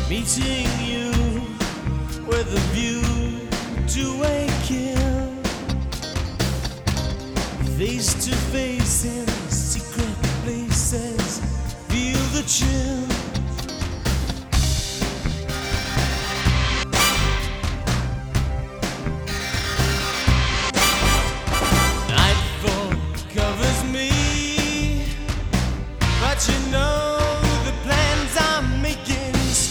Meeting you with a view to a kill. Face to face in secret places, feel the chill.